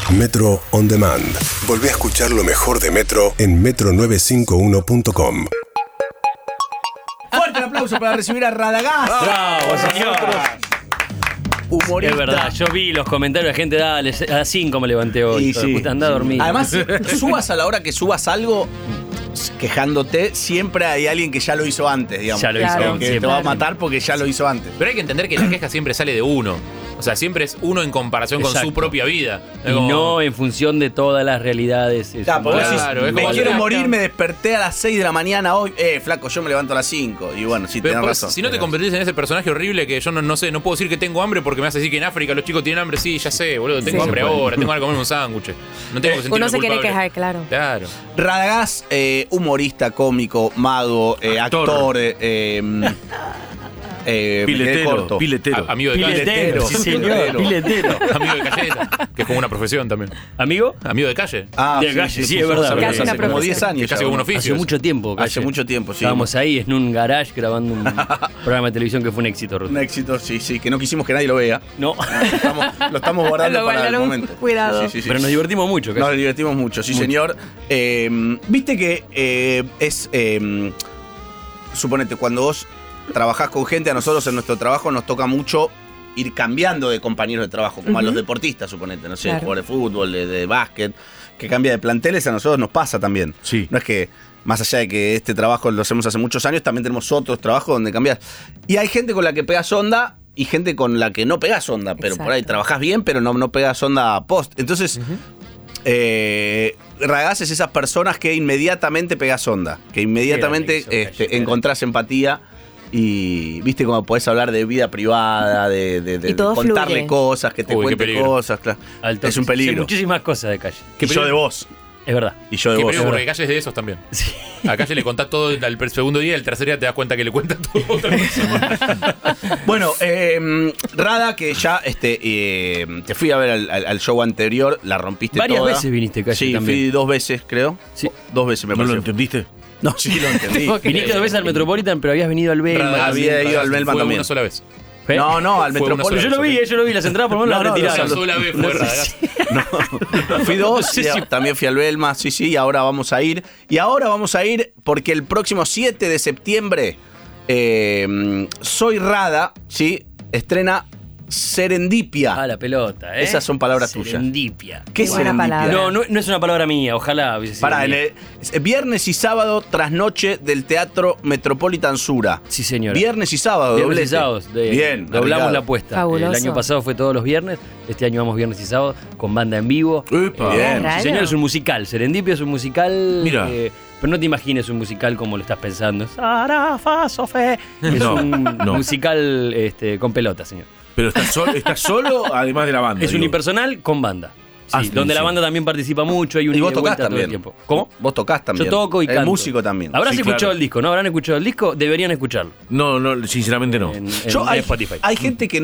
Metro On Demand. Volví a escuchar lo mejor de Metro en metro951.com. Fuerte el aplauso para recibir a Radagast. ¡Bravo, señor! Humorista. Es verdad, yo vi los comentarios de la gente, dale, a las 5 me levanté hoy. Y sí. Puta, andá a dormir. Además, subas a la hora que subas algo quejándote, siempre hay alguien que ya lo hizo antes, digamos. Ya lo hizo Claro. antes. Que te va a matar porque ya lo hizo antes. Pero hay que entender que la queja siempre sale de uno. O sea, siempre es uno en comparación con Exacto. su propia vida. Es Y como- no en función de todas las realidades. Claro, porque vos decís, Claro, es me como quiero que- morir, me desperté a las 6 de la mañana hoy. Flaco, yo me levanto a las 5. Y bueno, sí, Pero tenés pues, razón. si no te convertís en ese personaje horrible que yo no sé, no puedo decir que tengo hambre porque me vas a decir que en África los chicos tienen hambre. Sí, ya sé, boludo, tengo Sí. hambre ahora, tengo ganas de comer un sándwich. No tengo que sentirme Uno se quiere culpable. quejar, claro. Claro. Radagast, humorista, cómico, mago, actor, Piletero. Amigo de Piletero, calle. sí señor, piletero. Amigo de calle, que es como una profesión también. ¿Amigo? Amigo de calle. De calle, sí, es verdad. Casi una Hace como profesión. 10 años. Que casi ya, como un ¿no? oficio. Hace mucho tiempo. Hace calle. mucho tiempo, sí. Estábamos ahí en un garage grabando un programa de televisión que fue un éxito. Un éxito, sí, que no quisimos que nadie lo vea. No, Lo estamos guardando Lo para el guardaron, momento. cuidado. Sí. pero nos divertimos mucho. Nos Calle. divertimos mucho, sí, señor. Viste que suponete, cuando vos trabajás con gente, a nosotros en nuestro trabajo nos toca mucho ir cambiando de compañeros de trabajo, como a los deportistas, suponete, no sé, Claro. jugadores de fútbol, de básquet, que cambia de planteles, a nosotros nos pasa también. Sí. No es que, más allá de que este trabajo lo hacemos hace muchos años, también tenemos otros trabajos donde cambias. Y hay gente con la que pegas onda y gente con la que no pegas onda, pero por ahí Exacto. trabajás bien, pero no pegas onda post. Entonces, Radagast es esas personas que inmediatamente pegas onda, que inmediatamente Qué gran eso, encontrás empatía y viste cómo podés hablar de vida privada, de Y todo contarle fluye. cosas, que te Uy, qué cuente peligro. cosas, claro. Alto. Es un Sé peligro. muchísimas cosas de Calle. Y yo de vos. Es verdad. Y yo de Que vos. peligro porque calle es de esos también. Sí. A calle le contás todo el segundo día, el tercer día te das cuenta que le cuenta todo a otra persona. Bueno, Rada, que ya te fui a ver al show anterior, la rompiste Varias toda. veces viniste, Calle, Sí, también. fui 2 veces, creo. Sí. 2 veces me ¿No lo parece. entendiste? No, sí lo entendí. Viniste 2 veces al Metropolitan, pero habías venido al Belma. Había ido al Melman Fue también. una sola vez. ¿Eh? No, al Fue una Metropolitan. sola Yo lo vi, las entradas por lo menos No, las no, retiraron. Una sola vez fue Radagast. Fui 2, también fui al Belma, sí, y ahora vamos a ir. Y ahora vamos a ir porque el próximo 7 de septiembre Soy Rada, ¿sí? Estrena Serendipia. Ah, la pelota, ¿eh? Esas son palabras tuyas. Serendipia. ¿Qué Qué buena Serendipia? palabra. No es una palabra mía, ojalá hubiese sido Pará, mía. viernes y sábado trasnoche del Teatro Metropolitan Sura. Sí, señor. Viernes y sábado, Viernes y doblete. sábados. Bien, Doblamos Ricardo. la apuesta. Fabuloso. El año pasado fue todos los viernes. Este año vamos viernes y sábado con banda en vivo. Epa. Bien. Raro. Sí, señor, es un musical. Serendipia es un musical. Mira. Pero no te imagines un musical como lo estás pensando. Sara, fa, so, fe. Es No, un no. musical con pelota, señor. Pero estás solo, además de la banda. Es digo. unipersonal con banda. Sí, Ah, sí, donde la sí. banda también participa mucho. Hay un Y vos ida y tocás vuelta todo el también. tiempo. ¿Cómo? Vos tocás también. Yo toco y El canto. músico también. ¿Habrás Sí, escuchado claro. el disco? ¿No habrán escuchado el disco? Deberían escucharlo. No, sinceramente no. En Hay Spotify. Hay gente que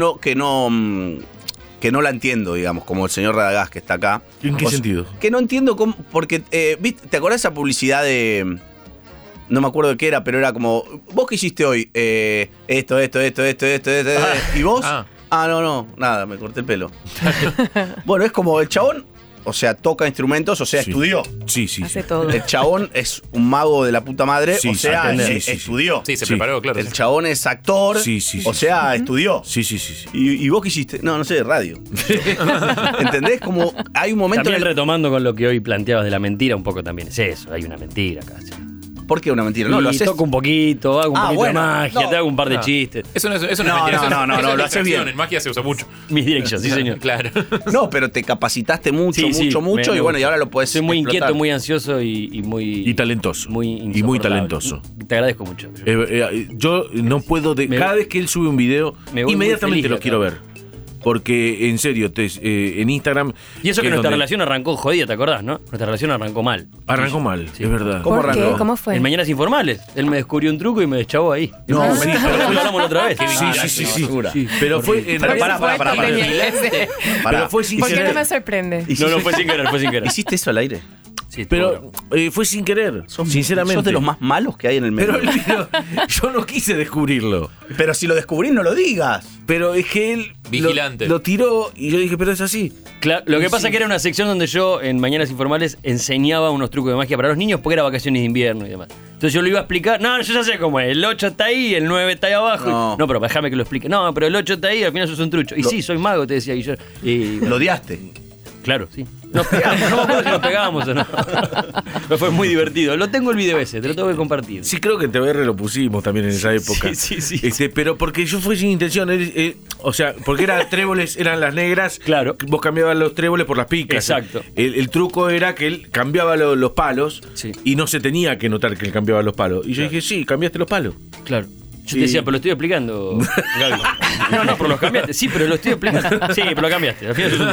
no la entiendo, digamos, como el señor Radagast que está acá. ¿En qué sentido? Que no entiendo cómo. Porque, ¿viste? ¿Te acordás esa publicidad de. No me acuerdo de qué era, pero era como. ¿Vos qué hiciste hoy? Esto. ¿Y vos? No, nada, me corté el pelo. Bueno, es como el chabón, o sea, toca instrumentos, o sea, Sí. estudió. Sí. Hace todo. El chabón es un mago de la puta madre, Sí, o sea, sí. estudió. Sí, se Sí. preparó, claro. El chabón es actor, Sí. o sea, estudió. Sí. ¿Y vos qué hiciste? No sé, radio. ¿Entendés? Como hay un momento También en el... retomando con lo que hoy planteabas de la mentira, un poco también es eso. Hay una mentira casi. ¿Por qué una mentira? No, lo haces... toco un poquito, hago un poquito bueno, de magia, no. te hago un par de chistes. Eso no es mentira. No, eso es lo haces distracción. bien. En magia se usa mucho. Mis directions, sí, señor. Claro. No, pero te capacitaste mucho, Sí, sí, mucho, me y bueno, gusta. y ahora lo puedes Soy muy explotar. inquieto, muy ansioso y muy... Y talentoso. Muy Y muy insoportable. talentoso. Te agradezco mucho. Yo no puedo... Me- cada vez que él sube un video, me voy muy inmediatamente feliz lo de quiero acá. ver. Porque, en serio, en Instagram... Y eso que es nuestra donde relación arrancó jodida, ¿te acordás, no? Nuestra relación arrancó mal. Arrancó mal, Sí. es verdad. ¿Cómo ¿Por qué? arrancó? ¿Cómo fue? En Mañanas Informales. Él me descubrió un truco y me deschavó ahí. No, sí, pero lo hablamos la otra vez. Sí. basura. Sí. Pero fue... en Pará, realidad- pará. Pará. Pero fue sin ¿Por qué querer. no me sorprende? No, fue sin querer, fue sin querer. ¿Hiciste eso al aire? Sí, Pero fue sin querer, sinceramente. Sos de los más malos que hay en el medio. Pero yo no quise descubrirlo. Pero si lo descubrís, no lo digas. Pero es que él Vigilante. lo tiró y yo dije, pero es así. Claro, lo que pasa es que era una sección donde yo, en Mañanas Informales, enseñaba unos trucos de magia para los niños porque era vacaciones de invierno y demás. Entonces yo lo iba a explicar. No, yo ya sé cómo es. El 8 está ahí, el 9 está ahí abajo. No, pero déjame que lo explique. No, pero el 8 está ahí, al final sos un trucho. Y sí, soy mago, te decía. Y yo, Lo odiaste. claro, sí. Nos pegamos, no me acuerdo si nos pegábamos o no. Pero fue muy divertido. Lo tengo el video ese, te lo tengo que compartir. Sí, creo que en TBR lo pusimos también en esa época. Sí. Pero porque yo fui sin intención. O sea, porque eran tréboles, eran las negras. Claro. Vos cambiabas los tréboles por las picas. Exacto. El truco era que él cambiaba los palos y no se tenía que notar que él cambiaba los palos. Y yo dije, sí, cambiaste los palos. Claro. Yo te decía, pero lo estoy explicando, Gaby. No, pero los cambiaste. Sí, pero lo estoy explicando. Sí, pero lo cambiaste. Al final sos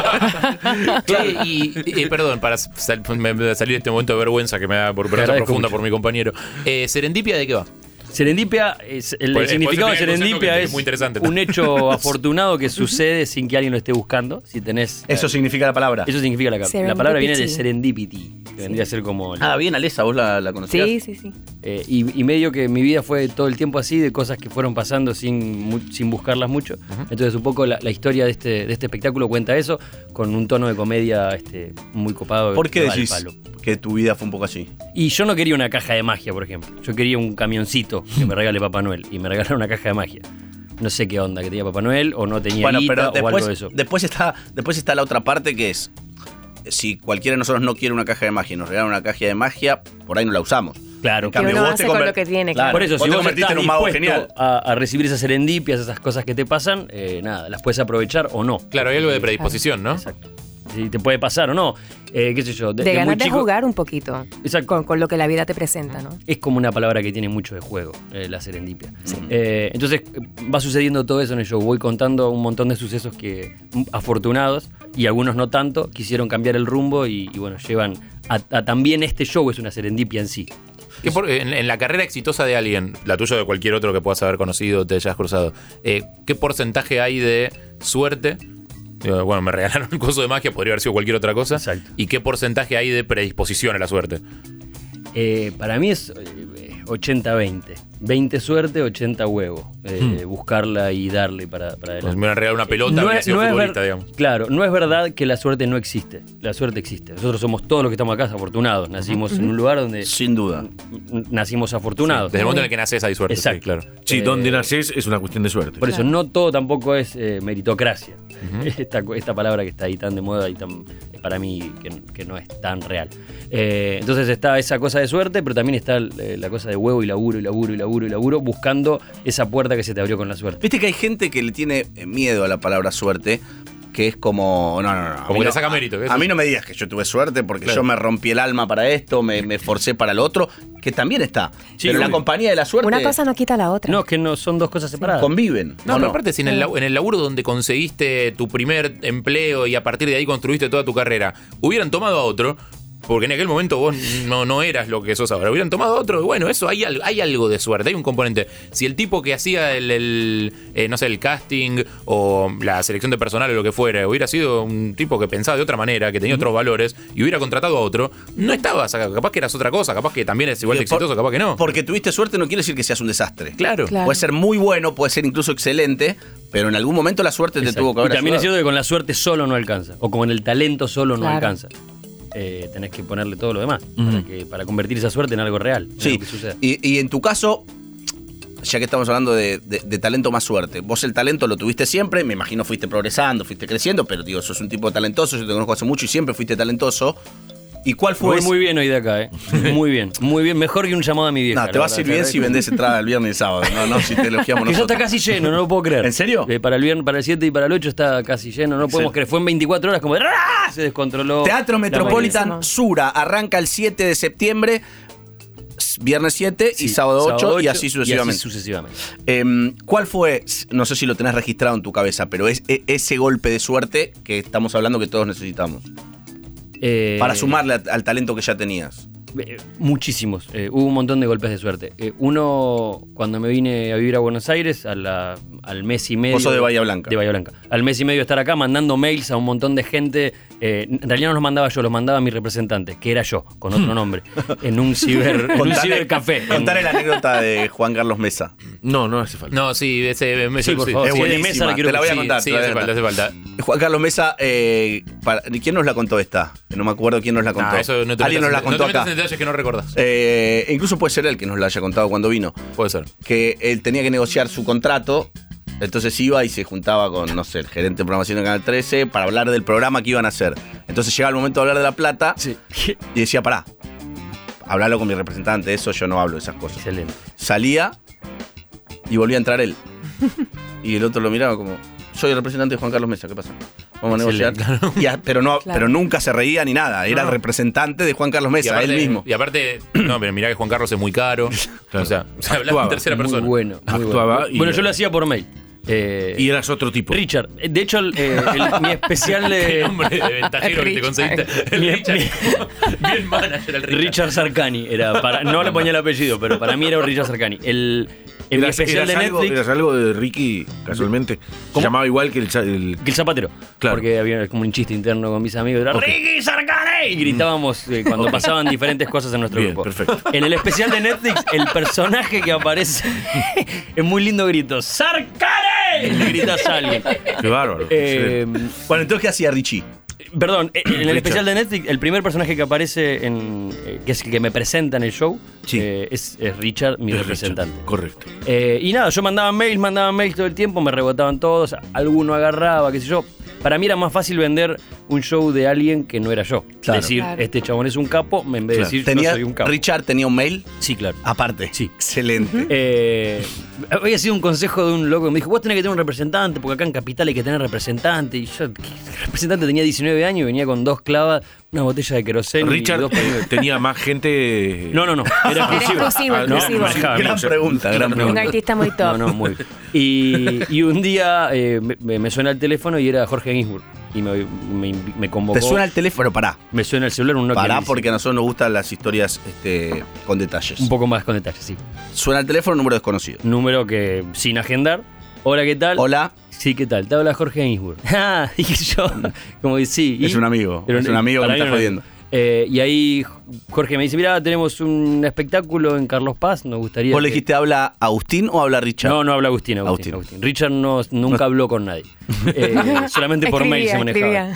un tío. Che, y perdón, para salir de este momento de vergüenza que me da por vergüenza profunda mucho por mi compañero. ¿Serendipia de qué va? Serendipia, el significado de serendipia es muy interesante. Un hecho afortunado que sucede sin que alguien lo esté buscando. Si tenés. Eso significa la palabra. Eso significa la palabra viene de serendipity, que vendría a ser como. Bien, Alesa, vos la conocías. Sí. Y medio que mi vida fue todo el tiempo así, de cosas que fueron pasando sin buscarlas mucho. Entonces, un poco la historia de este espectáculo cuenta eso, con un tono de comedia muy copado. ¿Por qué decís que tu vida fue un poco así? Y yo no quería una caja de magia, por ejemplo. Yo quería un camioncito que me regale Papá Noel. Y me regalaron una caja de magia. No sé qué onda, que tenía Papá Noel o no tenía guita o algo de eso. Después está la otra parte que es, si cualquiera de nosotros no quiere una caja de magia y nos regalan una caja de magia, por ahí no la usamos. Claro, en cambio, uno hace con lo que tiene, claro. Por eso, si te vos convertiste estás en un mago dispuesto genial a recibir esas serendipias, esas cosas que te pasan, nada, las puedes aprovechar o no. Claro, hay algo de predisposición, ¿no? Exacto. Si te puede pasar o no. Qué sé yo. De ganas de jugar un poquito. Exacto. Con lo que la vida te presenta, ¿no? Es como una palabra que tiene mucho de juego, la serendipia. Sí. Entonces va sucediendo todo eso en el show. Voy contando un montón de sucesos que afortunados y algunos no tanto, quisieron cambiar el rumbo y bueno, llevan a también este show es una serendipia en sí. En la carrera exitosa de alguien, la tuya o de cualquier otro que puedas haber conocido, te hayas cruzado, ¿qué porcentaje hay de suerte? Bueno, me regalaron un coso de magia, podría haber sido cualquier otra cosa. Exacto. ¿Y qué porcentaje hay de predisposición a la suerte? Para mí es 80-20. 20 suerte, 80 huevo. Buscarla y darle para adelante. Pues me van a regalar una pelota y sido futbolista, digamos. Claro, no es verdad que la suerte no existe. La suerte existe. Nosotros somos todos los que estamos acá afortunados. Nacimos en un lugar donde... Sin duda. Nacimos afortunados. Desde el momento en el que naces hay suerte. Exacto. Sí, claro. Sí, donde naces es una cuestión de suerte. Por eso, no todo tampoco es meritocracia. Esta palabra que está ahí tan de moda y tan, para mí, que no es tan real. Entonces está esa cosa de suerte, pero también está la cosa de huevo y laburo, buscando esa puerta que se te abrió con la suerte. Viste que hay gente que le tiene miedo a la palabra suerte, que es como, no. Como que le saca mérito. A mí no me digas que yo tuve suerte porque yo me rompí el alma para esto, me esforcé para lo otro, que también está. Sí, pero la compañía de la suerte... Una cosa no quita la otra. No, es que no son dos cosas separadas. Conviven. No, pero aparte, si en el laburo donde conseguiste tu primer empleo y a partir de ahí construiste toda tu carrera, hubieran tomado a otro... Porque en aquel momento vos no eras lo que sos ahora. Hubieran tomado otro. Bueno, eso hay algo de suerte. Hay un componente. Si el tipo que hacía el casting o la selección de personal o lo que fuera hubiera sido un tipo que pensaba de otra manera, que tenía otros valores y hubiera contratado a otro, no estabas acá. Capaz que eras otra cosa. Capaz que también es igual de exitoso. Capaz que no. Porque tuviste suerte no quiere decir que seas un desastre. Claro. Puede ser muy bueno, puede ser incluso excelente, pero en algún momento la suerte te tuvo que haber Y también ayudado. es cierto que con la suerte solo no alcanza. O con el talento solo no alcanza. Tenés que ponerle todo lo demás para convertir esa suerte en algo real. Sí, y en tu caso, ya que estamos hablando de talento más suerte, vos el talento lo tuviste siempre, me imagino fuiste progresando, fuiste creciendo, pero digo, sos un tipo talentoso, yo te conozco hace mucho y siempre fuiste talentoso. ¿Y cuál fue? Muy bien hoy de acá, muy bien, mejor que un llamado a mi vieja. No, te va a ir bien si vendés entrada el viernes y el sábado, no si te elogiamos que nosotros. ya está casi lleno, no lo puedo creer. ¿En serio? Para el viernes, para el 7 y para el 8 está casi lleno, no podemos creer. Fue en 24 horas como se descontroló. Teatro Metropolitan Sura arranca el 7 de septiembre, viernes 7 y sábado 8 y así sucesivamente. ¿Cuál fue, no sé si lo tenés registrado en tu cabeza, pero es ese golpe de suerte que estamos hablando que todos necesitamos? Para sumarle al talento que ya tenías. Muchísimos. Hubo un montón de golpes de suerte. Uno, cuando me vine a vivir a Buenos Aires, al mes y medio... Vos sos de Bahía Blanca. De Bahía Blanca. Al mes y medio de estar acá, mandando mails a un montón de gente. En realidad no los mandaba yo, los mandaba mi representante, que era yo, con otro nombre, en un cibercafé. Contale la anécdota de Juan Carlos Mesa. No hace falta. No, sí, ese Sí, por favor. Es Si es de buenísima, Mesa, la quiero te la voy a sí, contar. Sí, te la voy a hace contar. falta. Juan Carlos Mesa, ¿quién nos la contó esta? No me acuerdo quién nos la contó. Eso no te Alguien nos la metas contó en acá. detalles que no recordás. Incluso puede ser él que nos la haya contado cuando vino. Puede ser. Que él tenía que negociar su contrato. Entonces iba y se juntaba con, no sé, el gerente de programación de Canal 13 para hablar del programa que iban a hacer. Entonces llegaba el momento de hablar de La Plata y decía, pará, hablalo con mi representante, eso yo no hablo de esas cosas. Excelente. Salía y volvía a entrar él. Y el otro lo miraba como, soy el representante de Juan Carlos Mesa, ¿qué pasa? Vamos a negociar. Pero nunca se reía ni nada, era el representante de Juan Carlos Mesa, él mismo. Y aparte, no, pero mirá que Juan Carlos es muy caro. O sea, hablaba en tercera persona. Muy bueno. Actuaba bueno, yo lo hacía por mail. Y eras otro tipo. Richard. De hecho, mi especial Qué de... nombre de ventajero que te conseguiste. El Richard. Bien manager el Richard. Richard Sarcani. No le ponía el apellido, pero para mí era Richard Sarcani. En mi especial de Netflix... Eras algo de Ricky, casualmente. Se llamaba igual que el Que el zapatero. Claro. Porque había como un chiste interno con mis amigos. Era ¡Ricky Sarcani! Y gritábamos cuando pasaban diferentes cosas en nuestro Bien, grupo. perfecto. En el especial de Netflix, el personaje que aparece es muy lindo grito. ¡Sarcani! Y le gritas a alguien. Qué bárbaro. Bueno, entonces, ¿qué hacía Richie? Perdón, en el especial de Netflix, el primer personaje que aparece, que es el que me presenta en el show, Sí. es Richard, mi representante. Correcto. Y nada, yo mandaba mails todo el tiempo, me rebotaban todos, alguno agarraba, qué sé yo. Para mí era más fácil vender un show de alguien que no era yo. Claro. Decir, Claro. este chabón es un capo, en vez de decir, yo soy un capo. ¿Richard tenía un mail? Sí, claro. Aparte. Sí. Excelente. Había sido un consejo de un loco que me dijo, vos tenés que tener un representante, porque acá en Capital hay que tener representante. Y yo, ¿qué representante? Tenía 19 años y venía con 2 clavas, una botella de queroseno y Richard 2 pañuelos. tenía más gente. No, era exclusivo. Exclusivo. Gran pregunta, gran Un pregunta. artista muy top. No, muy bien. Y un día me suena el teléfono y era Jorge Ginsburg. Y me convocó. ¿Te suena el teléfono? Pará. Me suena el celular, un Nokia. Pará, 1000. porque a nosotros nos gustan las historias con detalles. Un poco más con detalles, sí. Suena el teléfono, número desconocido. Número que sin agendar. Hola, ¿qué tal? Hola. Sí, ¿qué tal? Te habla Jorge Ginsburg. Ah, dije yo. Como que sí. Es un amigo. Pero Es un amigo que para me mí está no- jodiendo. Y ahí Jorge me dice, mira, tenemos un espectáculo en Carlos Paz, nos gustaría... ¿Vos le que-". dijiste habla Agustín o habla Richard? No habla Agustín. Richard nunca habló con nadie. Solamente por mail se manejaba.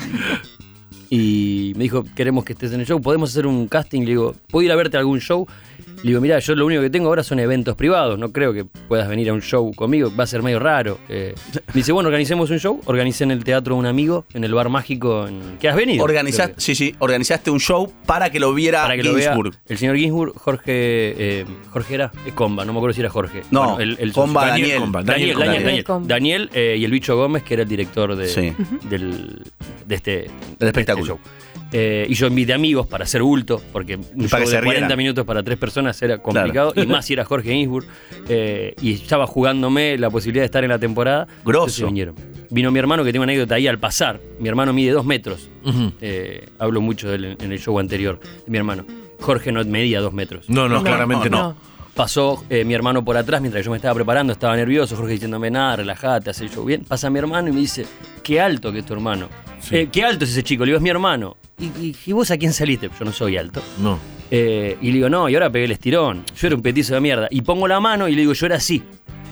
Y me dijo, queremos que estés en el show, ¿podemos hacer un casting? Le digo, ¿puedo ir a verte a algún show? Le digo, mira, yo lo único que tengo ahora son eventos privados, no creo que puedas venir a un show conmigo, va a ser medio raro. Me dice, bueno, organicemos un show, organicé en el teatro un amigo, en el Bar Mágico, ¿que has venido? Organizaste un show para que lo viera Para que lo vea Ginsburg. el señor Ginsburg, Jorge era Comba, no me acuerdo si era Jorge. No, Bueno, el Comba, Daniel Daniel. Comba. Daniel Comba. Daniel, y el Bicho Gómez, que era el director Sí. del espectáculo. show. Y yo invité amigos para hacer bulto, porque un para show que de se 40 rieran. minutos para 3 personas era complicado, y más si era Jorge Ginsburg, y estaba jugándome la posibilidad de estar en la temporada. Grosso. Entonces vinieron. Vino mi hermano, que tengo una anécdota ahí al pasar. Mi hermano mide 2 metros. Hablo mucho de él en el show anterior, de mi hermano. Jorge no medía 2 metros. No, claramente no. Pasó mi hermano por atrás mientras yo me estaba preparando, estaba nervioso, Jorge diciéndome nada, relájate, hace el show bien. Pasa mi hermano y me dice, qué alto que es tu hermano. Qué alto es ese chico, le digo, es mi hermano. ¿Y vos a quién saliste? Yo no soy alto. No. Y le digo, no, y ahora pegué el estirón. Yo era un petizo de mierda. Y pongo la mano y le digo, yo era así.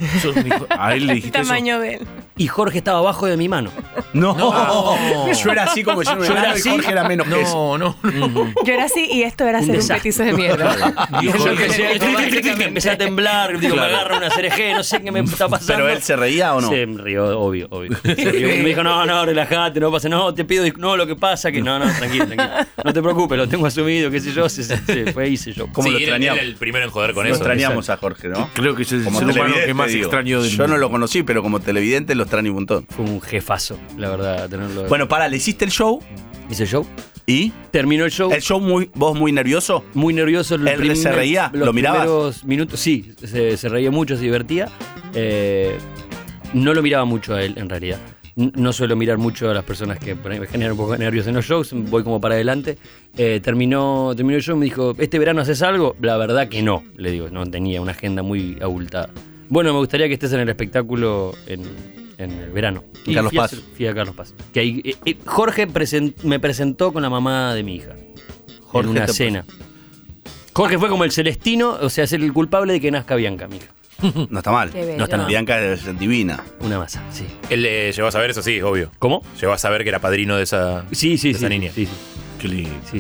A él le El dijiste eso. tamaño de él. Y Jorge estaba abajo de mi mano. No. Yo era así como yo era era así. y Jorge era menos que eso. No. Yo era así y esto era Un ser un desastre. petizo de mierda. Y yo Jorge- empecé a temblar, digo, me agarra una CRG, no sé qué me está pasando. ¿Pero él se reía o no? Se rió, obvio. Se rió. Y me dijo, no, relájate, no pasa, no, te pido, no, lo que pasa que no, tranquilo. No te preocupes, lo tengo asumido, qué sé yo, se fue, hice yo. ¿Cómo Sí, lo él extrañamos? era el primero en joder con Lo eso. extrañamos a Jorge, ¿no? Creo que es el Como ser humano televidente, que más digo. extraño del Yo mundo. no lo conocí, pero como televidente lo extraño un montón. Fue un jefazo, la verdad, tenerlo. Bueno, le hiciste el show hice el show, y terminó el show. el show vos muy nervioso. Muy nervioso. ¿Él se reía? Los ¿Lo mirabas? primeros minutos, sí, se reía mucho, se divertía. No lo miraba mucho a él, en realidad. No suelo mirar mucho a las personas que por ahí me generan un poco de nervios en los shows, voy como para adelante. Terminó el show, me dijo, ¿este verano haces algo? La verdad que no, le digo, no tenía una agenda muy abultada. Bueno, me gustaría que estés en el espectáculo en el verano. Y Carlos Paz. Fui a Carlos Paz. Que ahí, Jorge me presentó con la mamá de mi hija. Jorge en una cena. Jorge fue como el celestino, o sea, es el culpable de que nazca Bianca, mi hija. No está mal. Qué No está mal. Bianca es divina. Una masa, sí. Él llegó a saber eso, sí, obvio. ¿Cómo? Llegó a saber que era padrino de esa, Sí, de esa niña. Sí. Qué lindo. Sí.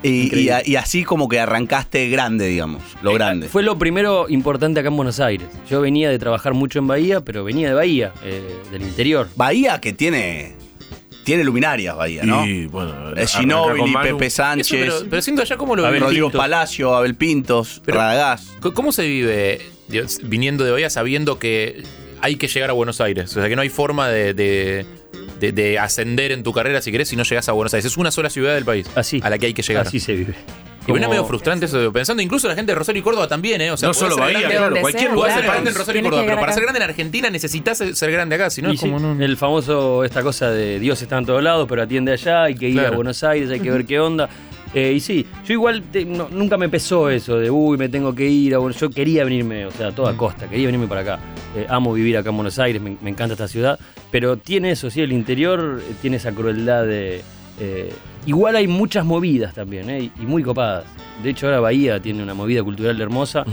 Y así como que arrancaste grande, digamos, lo grande. Fue lo primero importante acá en Buenos Aires. Yo venía de trabajar mucho en Bahía, pero venía de Bahía, del interior. Bahía que tiene luminarias, Bahía, ¿no? Y bueno, Ginóbili, Pepe Eso, Sánchez, pero siento allá cómo lo Abel vive. Rodrigo Pintos. Palacio, Abel Pintos, Pero- Radagás. ¿Cómo se vive viniendo de Bahía sabiendo que hay que llegar a Buenos Aires? O sea, que no hay forma de ascender en tu carrera si querés si no llegás a Buenos Aires. Es una sola ciudad del país Así. a la que hay que llegar. Así se vive. Y viene Como- medio frustrante eso, pensando incluso la gente de Rosario y Córdoba también, ¿eh? O sea, No podés solo ser Bahía, grande- claro, donde cualquier sea, lugar Podés ser del grande en país. Rosario y Tienes Córdoba, que pero llegar para acá. ser grande en Argentina necesitas ser grande acá, si no Y es como sí, no. el famoso, esta cosa de Dios está en todos lados, pero atiende allá, hay que ir Claro. a Buenos Aires, hay que ver qué onda. Y sí, yo igual nunca me pesó eso de, me tengo que ir. Yo quería venirme, o sea, a toda costa, quería venirme para acá. Amo vivir acá en Buenos Aires, me encanta esta ciudad, pero tiene eso, sí, el interior tiene esa crueldad de... igual hay muchas movidas también, y muy copadas. De hecho, ahora Bahía tiene una movida cultural hermosa,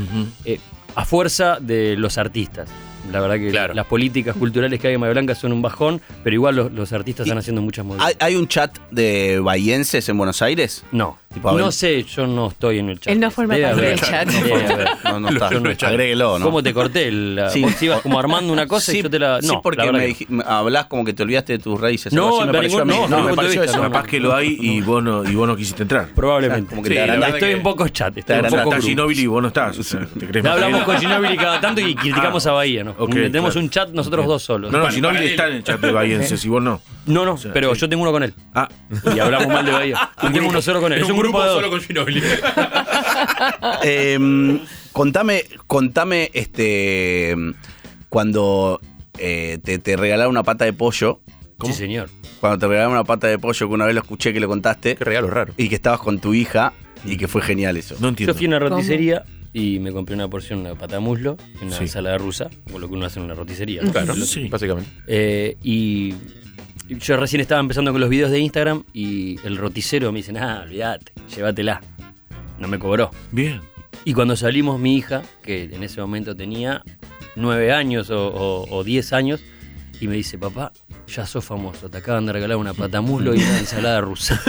a fuerza de los artistas. La verdad que Claro. las políticas culturales que hay en Bahía Blanca son un bajón, pero igual los artistas están haciendo muchas movidas. ¿Hay un chat de bahienses en Buenos Aires? No, Tipo, a ver. no sé, yo no estoy en el chat. Él no forma Debe parte haber. del chat. Debe haber. No está. Yo no estoy. Agréguelo, ¿no? ¿Cómo te corté? Sí. Vos ibas como armando una cosa y yo te la... sí, No, porque la verdad me que me hablás como que te olvidaste de tus raíces. No, algo así me pero pareció a mí. ningún- No, no, me punto de pareció vista, eso. no, Capaz que lo hay y vos no quisiste entrar. probablemente. Como que Sí, te la agrandaste. verdad Estoy que- en pocos chats. Te Estoy en agrandaste. pocos Está grupos. Ginóbili y vos no estás. O sea, te crees Ya más hablamos que- con Ginóbili cada tanto y criticamos a Bahía, ¿no? Ok, Tenemos claro. un chat nosotros dos solos. No, Para- Ginóbili para está él. en el chat de bahienses y vos no. No, sea, pero sí. yo tengo uno con él. Ah, Y hablamos mal de Bahía. Tengo uno solo con él. Es un grupo de dos. solo con Ginóbili. Contame, cuando te regalaron una pata de pollo. Sí, señor. Cuando te regalaron una pata de pollo, que una vez lo escuché que lo contaste. Qué regalo raro. Y que estabas con tu hija y que fue genial eso. no Yo entiendo. fui a una roticería y me compré una porción de pata de muslo, una Sí. ensalada rusa, como lo que uno hace en una roticería. Claro, Sí. básicamente. Y yo recién estaba empezando con los videos de Instagram y el roticero me dice, olvídate, llévatela. No me cobró. Bien. Y cuando salimos mi hija, que en ese momento tenía 9 años o 10 años, y me dice, papá, ya sos famoso, te acaban de regalar una patamuslo y una ensalada rusa.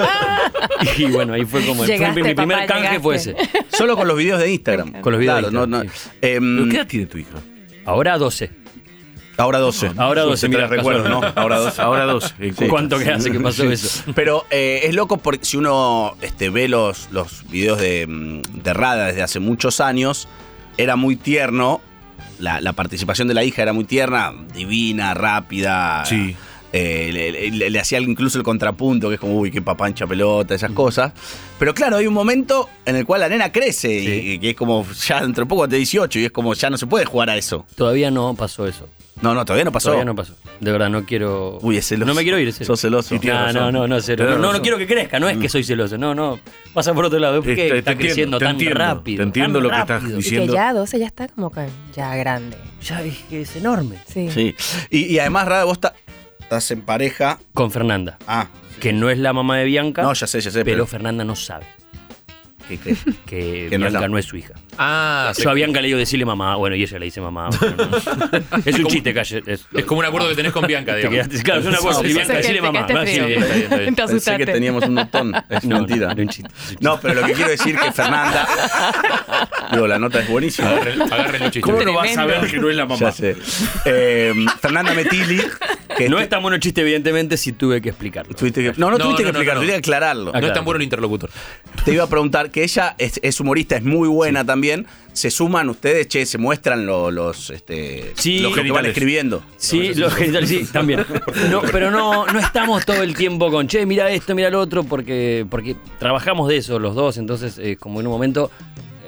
Y bueno, ahí fue como Llegaste, mi primer papá, canje fue ese. llegaste. Solo con los videos de Instagram. Con los videos de Claro, Instagram, sí. ¿Pero qué edad tiene tu hija? Ahora 12. Ahora 12. Ahora 12, Se te mira, la recuerdo, pasó. ¿no? Ahora 12. Ahora 2. ¿Cuánto que hace que pasó eso? Pero es loco porque si uno ve los videos de Rada desde hace muchos años, era muy tierno. La participación de la hija era muy tierna, divina, rápida. Sí. Le hacía incluso el contrapunto, que es como, uy, qué papancha pelota, esas cosas. Pero claro, hay un momento en el cual la nena crece y que es como, ya dentro de poco de 18 y es como, ya no se puede jugar a eso. Todavía no pasó eso. No, todavía no pasó. Todavía no pasó. De verdad, no quiero... Uy, es celoso. No me quiero ir, es serio. Sos celoso. Sí, tienes No, razón. no, cero. Tenés No razón. quiero que crezca, no es que soy celoso. No, pasa por otro lado. ¿Por qué está creciendo tan rápido? Te entiendo tan lo que estás rápido? Y que diciendo. ya 12 ya está como que ya grande. Ya es que es enorme. Sí. Sí. Y además, Rada, vos estás en pareja. Con Fernanda, Ah, que no es la mamá de Bianca, no, ya sé, pero Fernanda no sabe ¿Qué crees? que Que no es Bianca la- no es su hija. Ah, Yo a Bianca le digo decirle mamá, bueno, y ella le dice mamá. Es un chiste, calle. es como un acuerdo que tenés con Bianca, Te digamos. quedaste- claro, es una cosa. Sí, Y Bianca, sí, decirle te mamá. quedaste Sí, frío. está bien, está bien. Te Pensé que asustaste. teníamos un montón. Es No, mentira. era un chiste. No, pero lo que quiero decir que Fernanda. Digo, la nota es buenísima. Agarren los chistes. ¿Cómo no vas a Tremendo. ver que no es la mamá? Ya sé. Fernanda Metilli. Que No es tan bueno el chiste, evidentemente, si tuve que explicarlo. tuviste que, no tuviste que explicarlo, no. tuviste que aclararlo. No es tan bueno el interlocutor. Te iba a preguntar que ella es humorista, es muy buena también. ¿Se suman ustedes, se muestran los Sí, lo que van genitales. escribiendo? Sí, los genitales, sí, también. No, pero no estamos todo el tiempo con, mira esto, mira lo otro, porque trabajamos de eso los dos, entonces como en un momento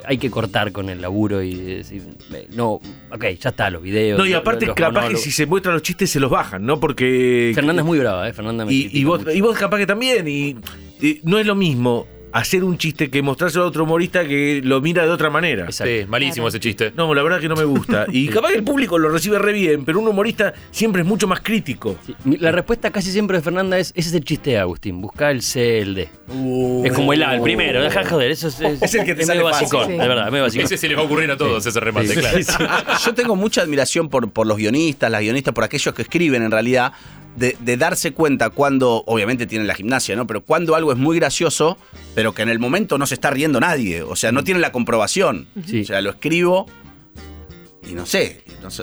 hay que cortar con el laburo y decir, no, ok, ya está, los videos. No, y aparte, los capaz monólogos. que si se muestran los chistes se los bajan, ¿no? Porque. Fernanda es muy brava, Fernanda me Y critica vos, mucho. y vos capaz que también. Y no es lo mismo hacer un chiste que mostrárselo a otro humorista que lo mira de otra manera. Exacto. Sí, malísimo ese chiste. No, la verdad que no me gusta. Y capaz que el público lo recibe re bien, pero un humorista siempre es mucho más crítico. Sí, la respuesta casi siempre de Fernanda es: ese es el chiste de Agustín, busca el C, el D. Es como el A, el primero, deja de joder, eso es el que te es sale medio fácil. basicón, Sí. de verdad, medio basicón. Ese se les va a ocurrir a todos, ese remate, claro. Yo tengo mucha admiración por los guionistas, las guionistas, por aquellos que escriben en realidad, de darse cuenta cuando, obviamente tienen la gimnasia, ¿no? Pero cuando algo es muy gracioso, pero que en el momento no se está riendo nadie. O sea, no tienen la comprobación. Sí. O sea, lo escribo y no sé.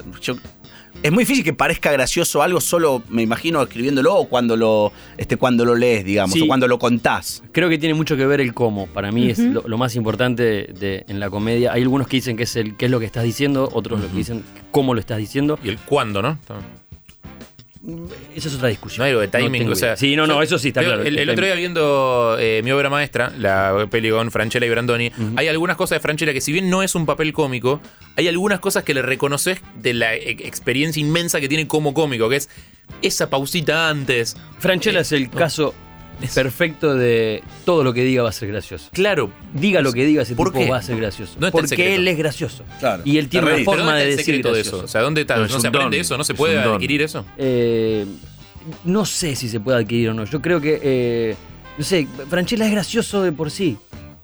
Es muy difícil que parezca gracioso algo solo, me imagino, escribiéndolo o cuando lo lees, digamos, Sí. o cuando lo contás. Creo que tiene mucho que ver el cómo. Para mí es lo más importante en la comedia. Hay algunos que dicen que es qué es lo que estás diciendo, otros lo que dicen cómo lo estás diciendo. Y el cuándo, ¿no? Esa es otra discusión. No hay algo de timing, tengo o sea. idea. Sí, no, eso sí está yo claro. El otro día viendo mi obra maestra, la peli con Francella y Brandoni, hay algunas cosas de Francella que, si bien no es un papel cómico, hay algunas cosas que le reconoces de la experiencia inmensa que tiene como cómico, que es esa pausita antes. Franchella es el caso perfecto de todo lo que diga va a ser gracioso. Claro. Diga lo que diga, ese ¿Por tipo qué? va a ser gracioso. ¿Dónde está el Porque secreto? él es gracioso. Claro. Y él tiene Te una reís. ¿Pero forma dónde de está el decir secreto de gracioso. eso? O sea, ¿dónde está? No, ¿No es se un aprende don. eso? ¿No se Es puede un don. adquirir eso? No sé si se puede adquirir o no. Yo creo que, no sé, Franchella es gracioso de por sí.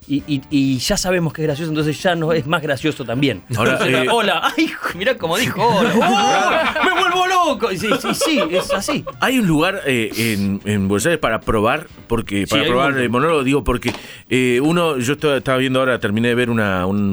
Y ya sabemos que es gracioso, entonces ya no es más gracioso también. Ahora, Hola, ay, mirá cómo dijo, hola, ¡oh! ¡Me vuelvo loco! Sí, es así. Hay un lugar en Buenos Aires para probar, porque para hay un probar montón. el monólogo, digo, porque yo estaba viendo ahora, terminé de ver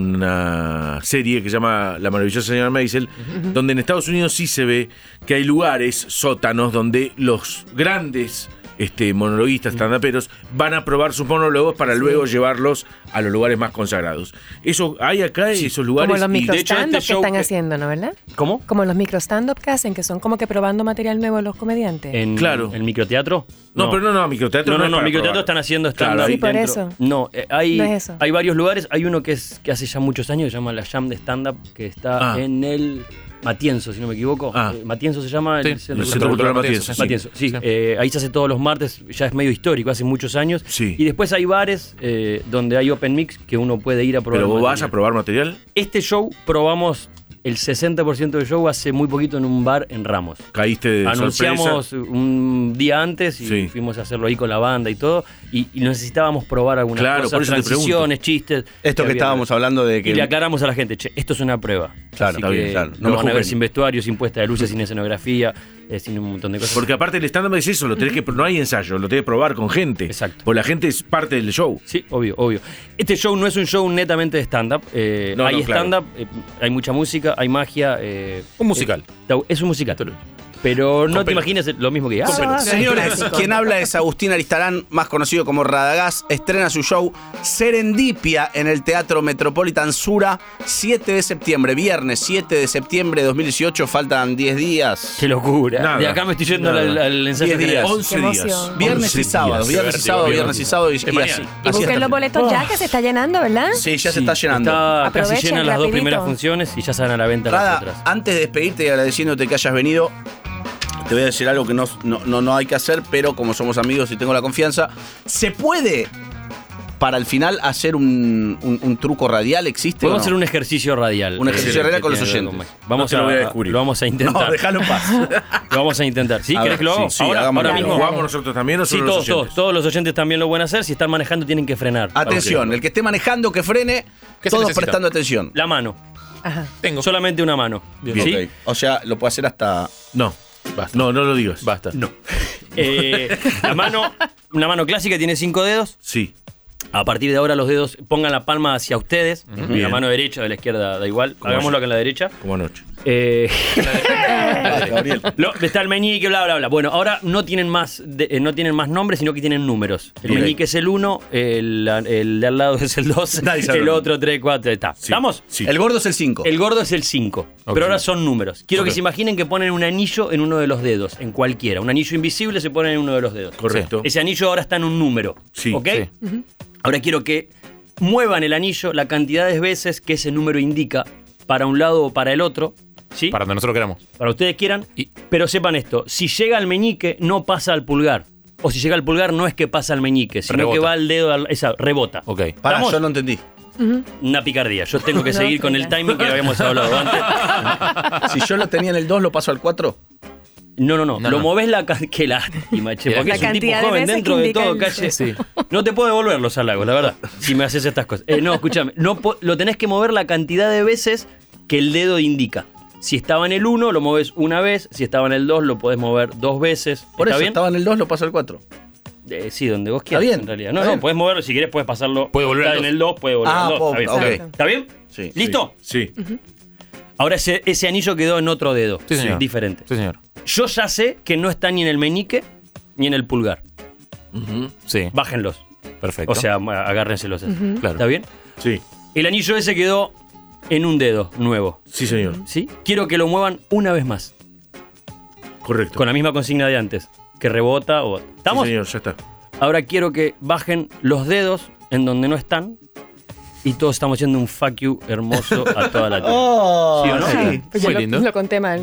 una serie que se llama La maravillosa señora Maisel, donde en Estados Unidos sí se ve que hay lugares, sótanos, donde los grandes monologuistas, stand-uperos, van a probar sus monólogos para luego llevarlos a los lugares más consagrados. Eso hay acá, esos lugares. Como los y micro de hecho, stand-up este que show están que- haciendo, ¿no? ¿Verdad? ¿Cómo? Como los micro stand-up que hacen, que son como que probando material nuevo los comediantes. Claro. ¿En microteatro? No, pero no, microteatro No, es para microteatro probar. están haciendo Claro, stand-up. Sí, por dentro. eso. No, hay, No es eso. hay varios lugares. Hay uno que hace ya muchos años, se llama la Jam de Stand-up, que está en el Matienzo, si no me equivoco. Matienzo se llama. Sí, el el Centro Cultural Matienzo, sí. Matienzo, sí. Ahí se hace todos los martes, ya es medio histórico, hace muchos años. Sí. Y después hay bares donde hay open mix que uno puede ir a probar. ¿Pero vos vas material. a probar material? Este show probamos el 60% del show hace muy poquito en un bar en Ramos. Caíste de Anunciamos sorpresa. un día antes y Sí. fuimos a hacerlo ahí con la banda y todo. Y necesitábamos probar algunas Claro, por cosas, eso te transiciones, chistes. Esto que había- estábamos hablando de que... Y le aclaramos a la gente, che, esto es una prueba. Claro, Así está bien, que claro. No lo me van a ver juzguen. sin vestuario, sin puesta de luces, sin escenografía, sin un montón de cosas. Porque aparte el stand-up es eso, lo tenés que, no hay ensayo, lo tenés que probar con gente. Exacto. Porque la gente es parte del show. Sí, obvio. Este show no es un show netamente de stand-up. No, hay no, claro. stand-up, hay mucha música, hay magia. Un musical. Es un musical. Pero no Con te pelo. imagines lo mismo que Señores, quien habla es Agustín Aristarán, más conocido como Radagás. Estrena su show Serendipia en el Teatro Metropolitan Sura, 7 de septiembre, viernes 7 de septiembre de 2018. Faltan 10 días. Qué locura. Nada. De acá me estoy yendo Nada. al ensayo 10 días. general. 11 Qué días. emoción. Viernes y 11 sábado, días. viernes y sábado, viernes y sábado y así. mañana. así Y hasta busquen el los fin. boletos ya, que se está llenando, ¿verdad? Sí, ya se está llenando. Está casi Aprovechen llenas las dos rapidito. primeras funciones y ya salen a la venta las Rada, otras. antes de despedirte y agradeciéndote que hayas venido, te voy a decir algo que no hay que hacer, pero como somos amigos y tengo la confianza, ¿se puede para el final hacer un truco radial? ¿Existe? Podemos o no? hacer un ejercicio radial. Un ejercicio radial con los que tiene que ver oyentes. con- Vamos No te lo voy a descubrir. Lo vamos a intentar. No, déjalo en paz. Lo vamos a intentar. ¿Sí? A ¿Querés ver, que lo hago? sí, ahora hagámoslo. mismo. Dale. ¿Jugamos nosotros también o Sí, solo los todos oyentes? los oyentes también lo pueden hacer. Si están manejando tienen que frenar. Atención, el que esté manejando que frene, ¿Qué se todos necesita? prestando atención. La mano. Ajá. Tengo. Solamente una mano. Bien. ¿Sí? Ok. O sea, lo puedo hacer hasta... No. Basta. No lo digas. Basta. No. La mano, una mano clásica tiene 5 dedos. Sí. A partir de ahora los dedos pongan la palma hacia ustedes. La Bien. mano derecha o de la izquierda, da igual. Como Hagámoslo yo. acá en la derecha. Como anoche. Gabriel. Está el meñique, bla, bla, bla. Bueno, ahora no tienen más nombres, sino que tienen números. El Bien. meñique es el 1, el de al lado es el 2, Nadie sabe el lo otro 3, 4, está. Sí. ¿Estamos? Sí. El gordo es el 5. El gordo es el 5, pero ahora son números. Quiero Ok. que se imaginen que ponen un anillo en uno de los dedos, en cualquiera. Un anillo invisible se pone en uno de los dedos. Correcto. Ese anillo ahora está en un número. Sí. ¿Ok? Sí. Ahora quiero que muevan el anillo la cantidad de veces que ese número indica para un lado o para el otro, ¿sí? Para donde nosotros queramos. Para ustedes quieran, pero sepan esto, si llega al meñique no pasa al pulgar. O si llega al pulgar no es que pasa al meñique, sino Rebota. que va al dedo, esa, rebota. Ok. Pará, ¿Estamos? yo no entendí. Una picardía. Yo tengo que seguir con el timing que habíamos hablado antes. Si yo lo tenía en el 2, ¿lo paso al 4? No. No, Lo no. movés que lástima, che, porque La es un tipo cantidad de joven veces dentro que de indica todo, el- calle. Sí. No te puedo devolver los halagos, la verdad, si me haces estas cosas. No, escúchame, lo tenés que mover la cantidad de veces que el dedo indica. Si estaba en el 1, lo moves una vez. Si estaba en el 2, lo podés mover 2 veces. Por ¿Está eso bien? estaba en el 2, lo paso al 4. Sí, donde vos quieras, bien, en realidad. está No, bien. podés moverlo. Si querés, podés pasarlo. Puede volver Está al en el 2, puede volver Ah, al 2. Está bien. ok. ¿Está bien? Sí. ¿Listo? Sí. Ahora ese anillo quedó en otro dedo. Sí, señor. Diferente. Sí, señor. Yo ya sé que no está ni en el meñique ni en el pulgar. Sí. Bájenlos. Perfecto. O sea, agárrenselos. Claro. ¿Está bien? Sí. El anillo ese quedó en un dedo nuevo. Sí, señor. ¿Sí? Quiero que lo muevan una vez más. Correcto. Con la misma consigna de antes. Que rebota o... ¿Estamos? Sí, señor, ya está. Ahora quiero que bajen los dedos en donde no están. Y todos estamos haciendo un fuck you hermoso a toda la tierra. Oh, ¿Sí o no? sí. Pues Muy yo lindo. lo conté mal.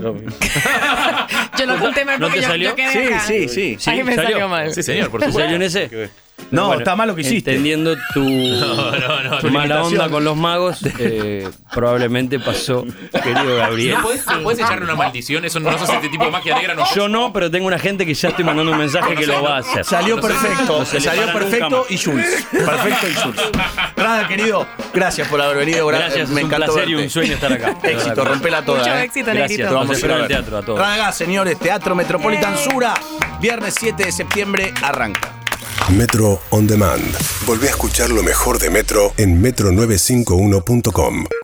Yo lo conté mal ¿No porque te yo, salió? yo quedé Sí, acá. sí, sí. Sí, Ahí me ¿salió? salió mal. Sí, señor, por ¿Te supuesto. salió en ese? No, Bueno, está mal lo que hiciste. Entendiendo tu, No, tu mala limitación. onda con los magos, probablemente pasó, querido Gabriel. ¿No podés echarle una maldición? Eso no sos este tipo de magia negra, no. Yo no, pero tengo una gente que ya estoy mandando un mensaje que lo va a hacer. Salió perfecto, no se le salió para nunca perfecto más. y Jules. Perfecto y Jules. Nada, querido, gracias por haber venido. Gracias, me es un encantó placer y verte. un sueño estar acá. De Éxito, verdad. rompela toda. Mucho ¿eh? éxito, Gracias, Negrito. los Vamos a ir espero a en el ver. teatro a todos. Raga, señores, Teatro Metropolitan Sura, viernes 7 de septiembre, arranca. Metro On Demand. Volvé a escuchar lo mejor de Metro en metro951.com.